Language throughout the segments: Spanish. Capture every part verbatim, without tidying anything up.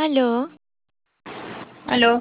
Aló, Aló,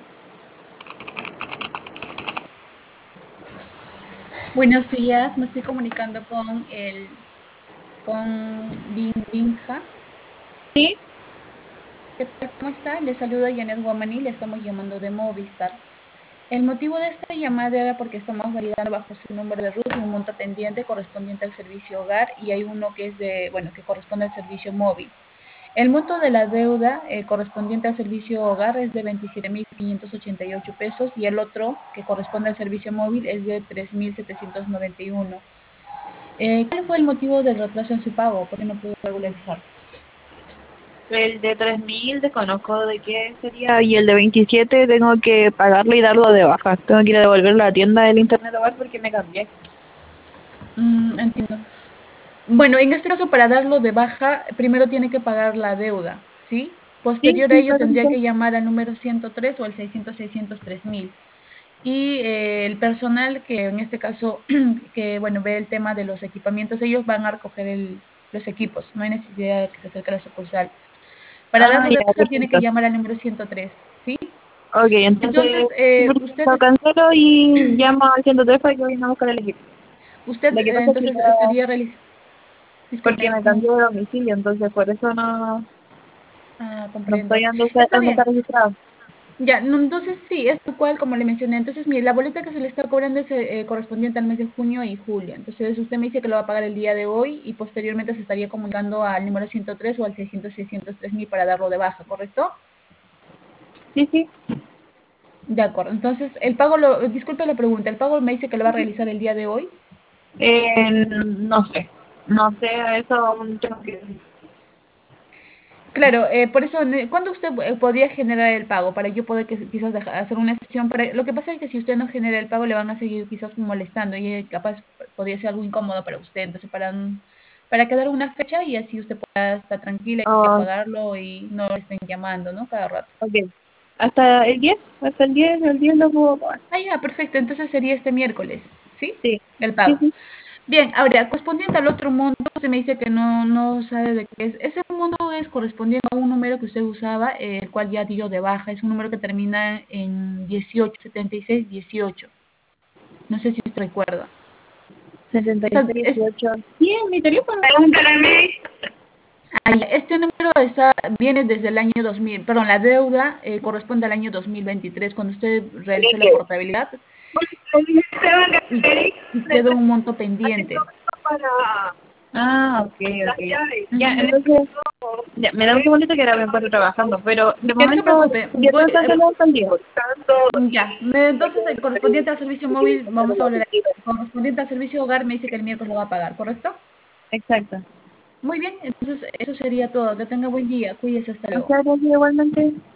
Buenos días, me estoy comunicando con el con Bin Binja. sí, ¿Qué tal? ¿Cómo está? Le saluda Janet Guamani, le estamos llamando de Movistar. El motivo de esta llamada era porque estamos validando bajo su número de ruta un monto pendiente correspondiente al servicio hogar y hay uno que es de, bueno, que corresponde al servicio móvil. El monto de la deuda eh, correspondiente al servicio hogar es de veintisiete mil quinientos ochenta y ocho pesos y el otro que corresponde al servicio móvil es de tres mil setecientos noventa y uno. Eh, ¿cuál fue el motivo del retraso en su pago? ¿Por qué no pudo regularizar? el de tres mil desconozco de qué sería y el de veintisiete tengo que pagarlo y darlo de baja. Tengo que ir a devolverlo a la tienda del internet hogar porque me cambié. Mm, entiendo. Bueno, en este caso, para darlo de baja, primero tiene que pagar la deuda, ¿sí? Sí, Posterior a sí, ello, claro que tendría sí. que llamar al número ciento tres o al seiscientos seiscientos tres mil. Y eh, el personal que en este caso, que bueno, ve el tema de los equipamientos, ellos van a recoger el- los equipos. No hay necesidad de que se acerque a la sucursal. Para Ah, darlo de ya, baja, tiene que perfecto. llamar al número ciento tres, ¿sí? Ok, entonces Entonces, eh, usted, lo cancelo y llamo al ciento tres para que vayan a buscar el equipo. usted Lo que eh, pasa es que entonces ya, estaría realizando, porque disculpe, me no, cambié de domicilio, entonces por eso no, ah, no estoy comprendo. dando Está no está bien. registrado. Ya, no, entonces sí, es tal cual como le mencioné. Entonces, mire, la boleta que se le está cobrando es eh, correspondiente al mes de junio y julio. Entonces, usted me dice que lo va a pagar el día de hoy y posteriormente se estaría comunicando al número ciento tres o al seiscientos seiscientos tres mil para darlo de baja, ¿correcto? Sí, sí. De acuerdo. Entonces, el pago, lo, disculpe la pregunta, ¿el pago me dice que lo va a realizar el día de hoy? Eh, no sé. No sé, a eso aún tengo que... Claro, eh, por eso, ne- ¿cuándo usted eh, podría generar el pago para yo poder que, quizás deja- hacer una sesión? Para, lo que pasa es que si usted no genera el pago, le van a seguir quizás molestando y eh, capaz p- podría ser algo incómodo para usted. Entonces, para, n- para quedar una fecha y así usted pueda estar tranquila y Oh, pagarlo y no le estén llamando, ¿no? Cada rato. ok. Hasta el diez, hasta el diez, el diez lo puedo pagar. Ah, ya, perfecto. Entonces sería este miércoles, ¿sí? Sí, El sí, pago. sí. Bien, ahora, correspondiente al otro monto, usted me dice que no, no sabe de qué es. Ese monto es correspondiente a un número que usted usaba, eh, el cual ya dio de baja. Es un número que termina en dieciocho, setenta y seis, dieciocho. No sé si usted recuerda. setenta y Esta- seis, es, dieciocho. Sí, en mi teléfono. Pregúntale. ah, ya, este número está, viene desde el año dos mil, perdón, la deuda eh, corresponde al año dos mil veintitrés, cuando usted realizó la portabilidad y, y quedó un monto pendiente. Ah, ok, ok. Ya, Ujú. entonces, ya, me da un segundito que ahora me encuentro trabajando, pero de Ya, no se momento preocupe. yo Voy, tengo que eh, hacerlo hasta el diez. Ya, me- entonces el correspondiente al servicio móvil, vamos a volver a... Correspondiente al servicio hogar me dice que el miércoles lo va a pagar, ¿correcto? Exacto. Muy bien, entonces eso sería todo. Que tenga buen día, cuídese, hasta luego. Muchas gracias igualmente.